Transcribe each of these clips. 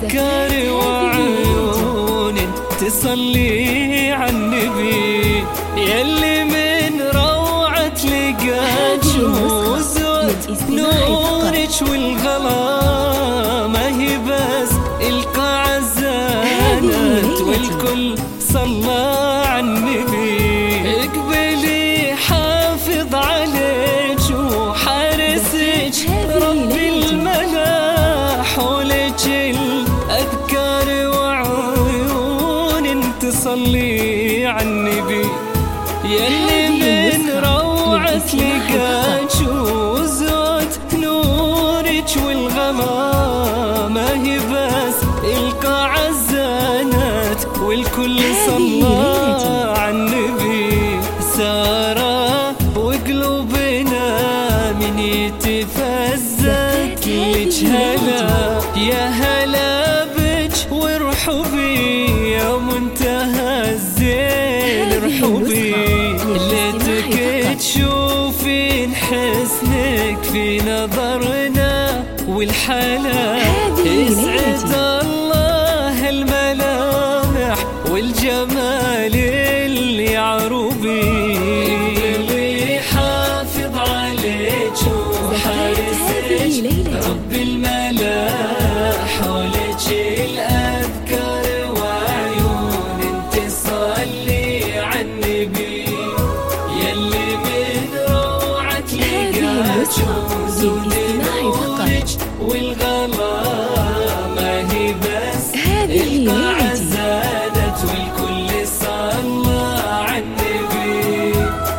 أذكار وعيون تصلي على النبي، يلي من روعة لقاك وزود نورك والغلا، ما هي بس القاعة زانت والكل صلى على النبي. اقبلي حافظ عليك وحارسك رب الملاح، ولك الأذكار وعيون تصلي على النبي، يلي من روعة لقاك وزود نورك والغلا، ما هي بس القاعة زانت والكل صلى على النبي. سارة وقلوبنا من يتفزت لك هلا، يا هلا بك وارحبي يا منتهى الزين ارحبي، ليتك تشوفين حسنك في نظرنا والحلا، يسعد الله الملامح والجمال اللي عروبي، اللي حافظ عليك وحارسك رب الملاح، ولك الأذكار وعيون تصلي على النبي، يلي من روعة لقاك وزود نورك والغلا، ما هي بس القاعة زادت والكل صلى على النبي.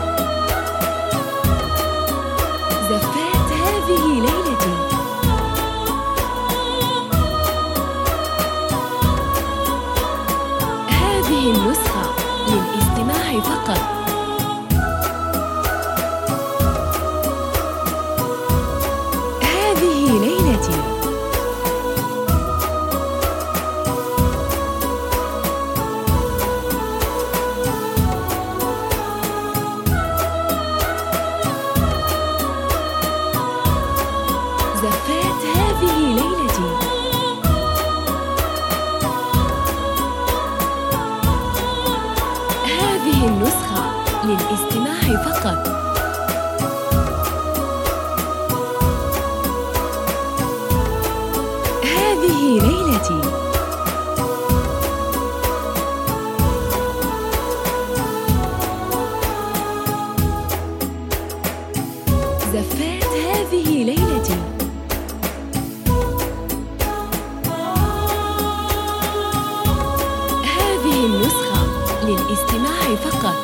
زفات هذه ليلتي، هذه النسخة للاستماع فقط. هذه ليلتي، زفات هذه ليلتي، هذه النسخة للاستماع فقط. هذه ليلتي، زفات هذه ليلتي، هذه النسخة للاستماع فقط.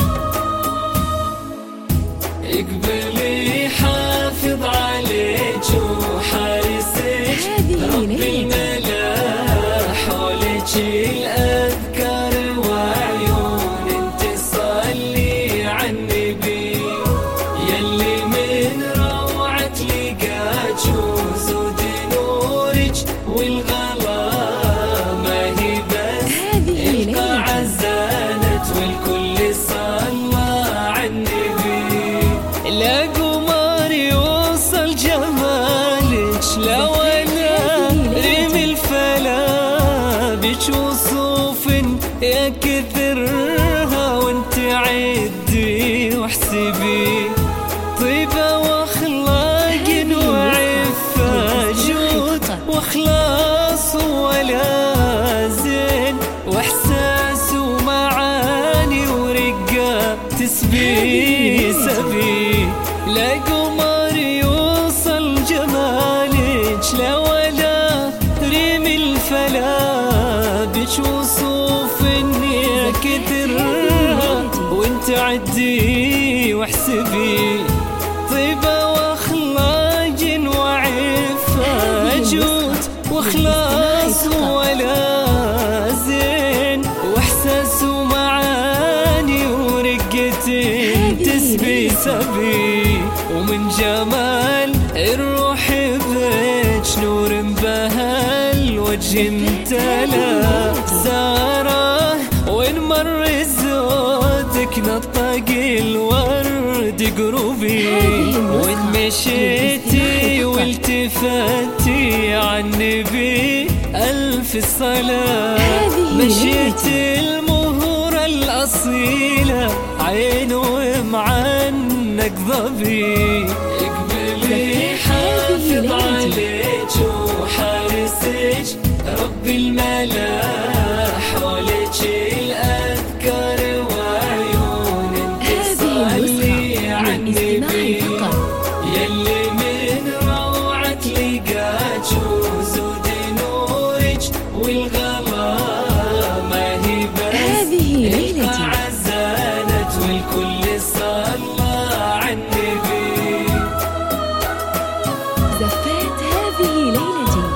اقبلي حافظ عليك وحارسك رب الملاح، ولك الأذكار وعيون تصلي على النبي، يلي من روعة لقاك وزود نورك والغلا، ما هي بس القاعة زانت والكل صلى على النبي. لا قمر يوصل جمالك، لا ولا ريم الفلا، بك وصوف يا كثرها وانت عدي واحسبي، طيبة واخلاق وعفة جود واخلاص ولا زين، واحساس ومعاني ورقة تسبي سبي. لا قمر يوصل جمالك، لا ولا ريم الفلا، بك وصوف يا كثرها وانت عدي واحسبي، طيبة واخلاق وعفة جود واخلاص ولا زين، واحساس ومعاني ورقة تسبي سبي، ومن جمال الروح بك نور بها الوجه امتلا. سارة وين مر زودك نطق الورد تقربي وإن مشيتي والتفتي عالنبي ألف الصلاة. مشيتي المهرة الأصيلة عين ومعنك ظبي. اقبلي حافظ عليك وحارسك رب الملا حولك الأذكار وعيون تصلي عالنبي يلي من روعة لقاك وزود نورك والغلا ما هي بس عزانت والكل صلى عالنبي. زفات هذه ليلتي.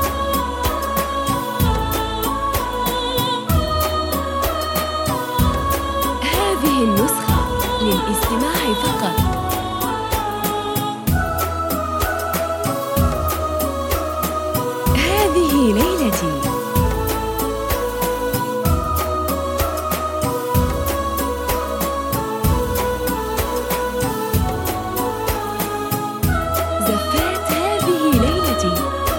هذه النسخة للاستماع فقط. هذه ليلتي. زفات هذه ليلتي.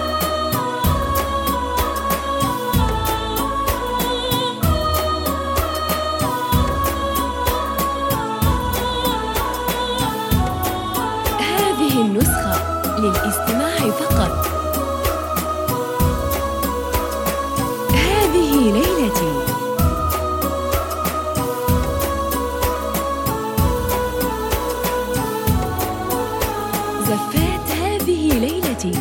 هذه النسخة للاستماع فقط. هذه ليلتي. زفات هذه ليلتي.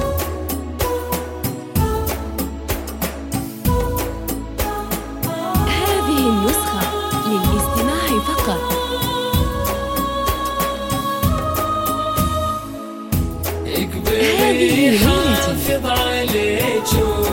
هذه النسخة للاستماع فقط. اقبلي حافظ عليك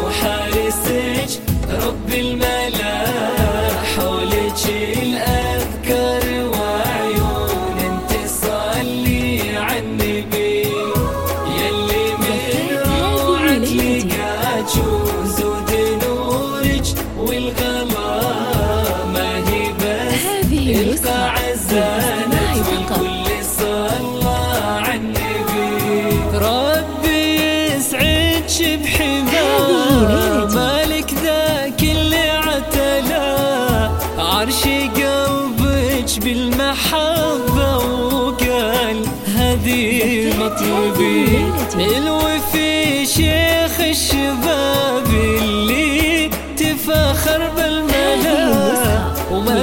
وحارسك رب الملا حولك الأذكار وعيون تصلي عالنبي يلي من روعة لقاك وزود نورك والغلا ما هي بس القى عزانت والكل صلى عالنبي. ربي يسعدك بحماه مالك ذاك اللي عتلا عرش قلبك بالمحبة وقال هذه مطلبي. الوفي شيخ الشباب اللي تفاخر بالملا وما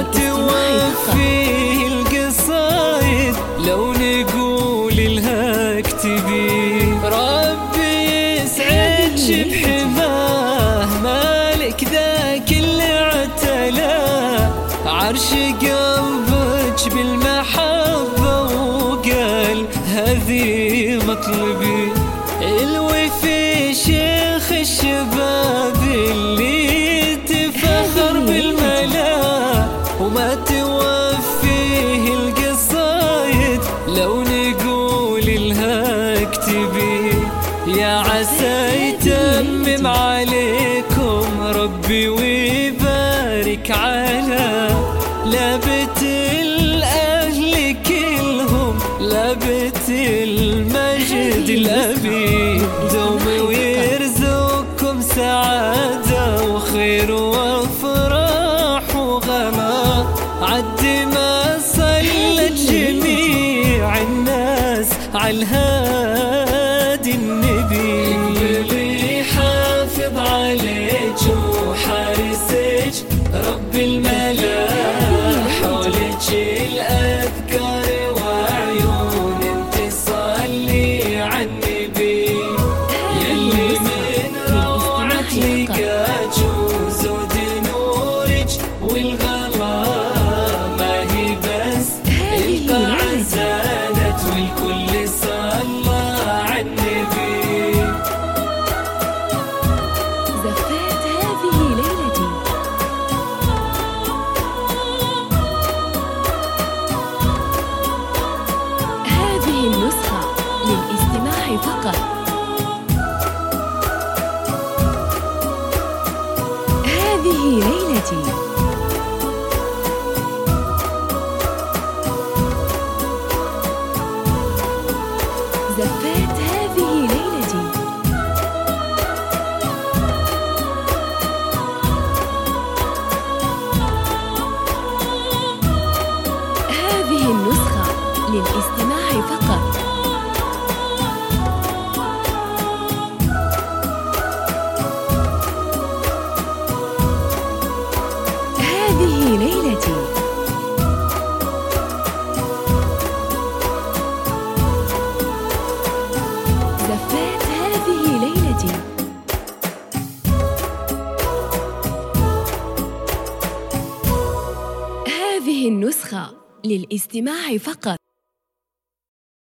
توفيه القصايد لو نقول لها اكتبي. ربي يسعدك بحماه مالك ذاك اللي عتلا عرش قلبك بالمحبة وقال هذه مطلبي. الوفي شيخ الشباب اللي تفاخر بالملا وما توفيه القصايد لو نقول لها اكتبي. يا عسى يتمم عليكم ربي ويبارك على لابت الأهل كلهم لابت المجد الأبي. دوم ويرزقكم سعادة وخير وافراح وغلا عد ما صلت جميع الناس عالهادي النبي. اقبلي حافظ عليك وحارسك رب الملا حولك الأذكار وعيون تصلي عالنبي يلي من روعة لقاك وزود نورك والغلا ما هي بس القى عزانت والكل صلى عالنبي. زفات هذه ليلتي. هذه النسخة للاستماع فقط. هذه ليلتي. للاستماع فقط. هذه ليلتي. زفات هذه ليلتي. هذه النسخة للاستماع فقط.